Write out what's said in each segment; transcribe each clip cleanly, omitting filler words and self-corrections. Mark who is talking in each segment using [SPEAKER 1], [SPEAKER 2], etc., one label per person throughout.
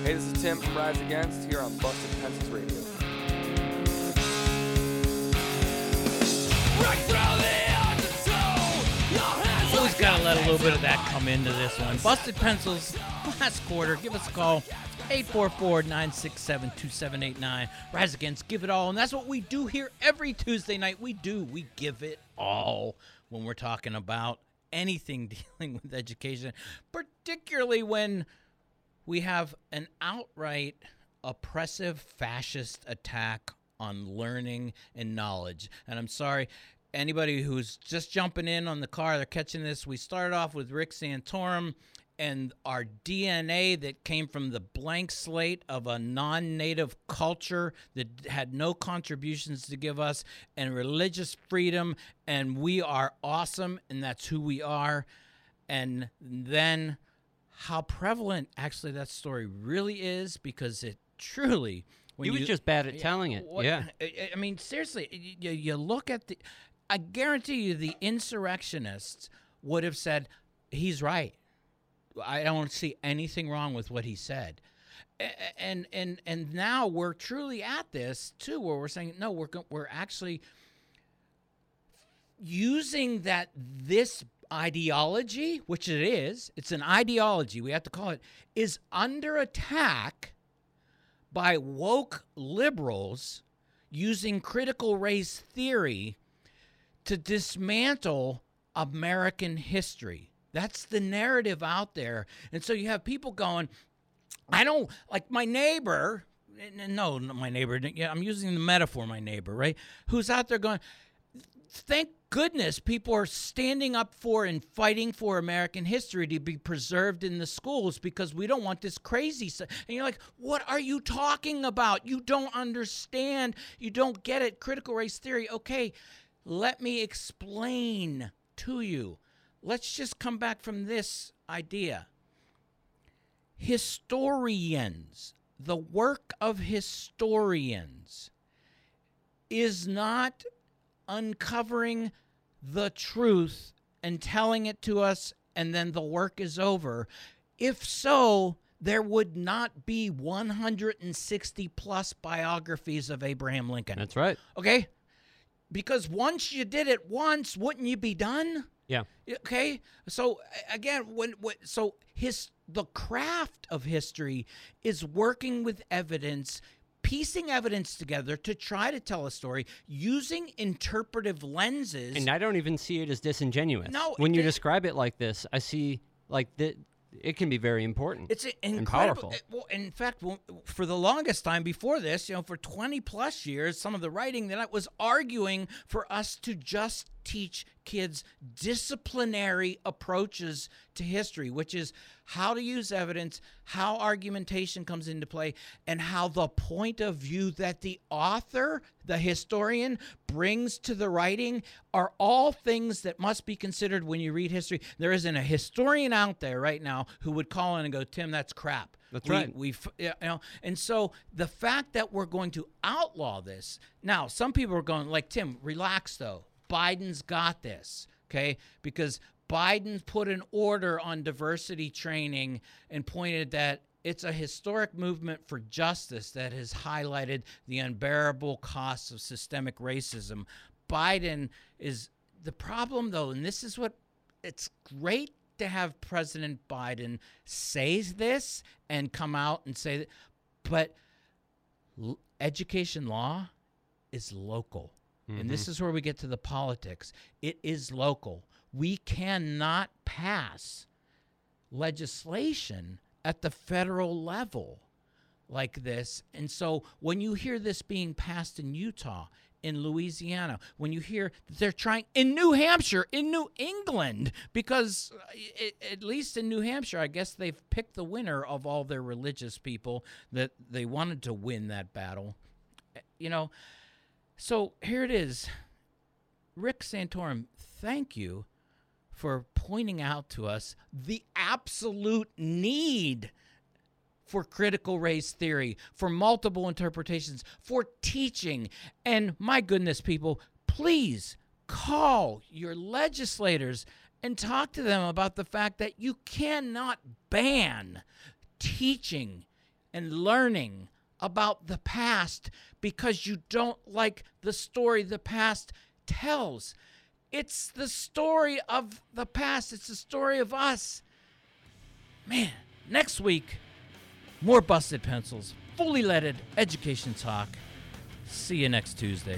[SPEAKER 1] Hey, this is Tim from Rise Against here on Busted Pencils Radio.
[SPEAKER 2] Always got to let a little bit of that come into this one. Busted Pencils, last quarter. Give us a call, 844-967-2789. Rise Against, give it all. And that's what we do here every Tuesday night. We give it all when we're talking about anything dealing with education, particularly when we have an outright oppressive fascist attack on learning and knowledge. And I'm sorry, anybody who's just jumping in on the car, they're catching this. We started off with Rick Santorum and our DNA that came from the blank slate of a non-native culture that had no contributions to give us, and religious freedom, and we are awesome, and that's who we are. And then how prevalent actually that story really is, because it truly...
[SPEAKER 3] He was just bad at telling it. Yeah.
[SPEAKER 2] I mean, seriously, you look at the... I guarantee you the insurrectionists would have said, he's right. I don't see anything wrong with what he said. And now we're truly at this, too, where we're saying, no, we're actually using this ideology, which it is, it's an ideology, we have to call it, is under attack by woke liberals using critical race theory to dismantle American history. That's the narrative out there. And so you have people going, I don't, like my neighbor, no, not my neighbor, yeah, I'm using the metaphor, my neighbor, right? Who's out there going, thank goodness people are standing up for and fighting for American history to be preserved in the schools, because we don't want this crazy stuff. And you're like, what are you talking about? You don't understand. You don't get it. Critical race theory. Okay, let me explain to you. Let's just come back from this idea. Historians, the work of historians is not uncovering the truth and telling it to us, and then the work is over. If so, there would not be 160 plus biographies of Abraham Lincoln.
[SPEAKER 3] That's right.
[SPEAKER 2] Okay? Because once you did it once, wouldn't you be done?
[SPEAKER 3] Yeah.
[SPEAKER 2] Okay? So again, the craft of history is working with evidence, piecing evidence together to try to tell a story using interpretive lenses.
[SPEAKER 3] And I don't even see it as disingenuous.
[SPEAKER 2] No,
[SPEAKER 3] when you describe it like this, I see like that it can be very important.
[SPEAKER 2] It's
[SPEAKER 3] and
[SPEAKER 2] incredible.
[SPEAKER 3] powerful.
[SPEAKER 2] Well, in fact, for the longest time before this, for 20 plus years, some of the writing that I was arguing for us to just teach kids disciplinary approaches to history, which is how to use evidence, how argumentation comes into play, and how the point of view that the author, the historian, brings to the writing are all things that must be considered when you read history. There isn't a historian out there right now who would call in and go, Tim, that's crap.
[SPEAKER 3] That's right.
[SPEAKER 2] And so the fact that we're going to outlaw this, now some people are going like, Tim, relax though. Biden's got this, okay? Because Biden put an order on diversity training and pointed that it's a historic movement for justice that has highlighted the unbearable costs of systemic racism. Biden is the problem, though, and this is what it's great to have President Biden say this and come out and say that, but education law is local. And this is where we get to the politics. It is local. We cannot pass legislation at the federal level like this. And so when you hear this being passed in Utah, in Louisiana, when you hear that they're trying in New Hampshire, in New England, because at least in New Hampshire, I guess they've picked the winner of all their religious people that they wanted to win that battle. So here it is. Rick Santorum, thank you for pointing out to us the absolute need for critical race theory, for multiple interpretations, for teaching. And my goodness, people, please call your legislators and talk to them about the fact that you cannot ban teaching and learning about the past because you don't like the story the past tells. It's the story of the past. It's the story of us. Man, next week, more Busted Pencils, fully leaded education talk. See you next Tuesday.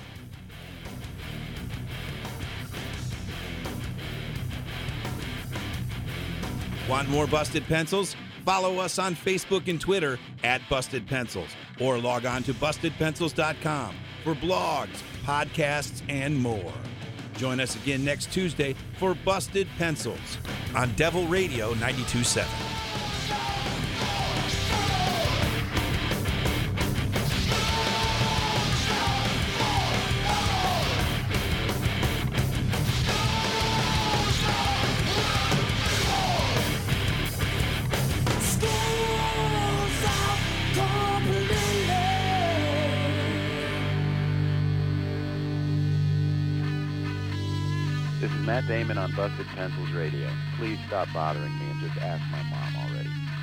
[SPEAKER 4] Want more Busted Pencils? Follow us on Facebook and Twitter at Busted Pencils, or log on to BustedPencils.com for blogs, podcasts, and more. Join us again next Tuesday for Busted Pencils on Devil Radio 92.7.
[SPEAKER 5] This is Matt Damon on Busted Pencils Radio. Please stop bothering me and just ask my mom already.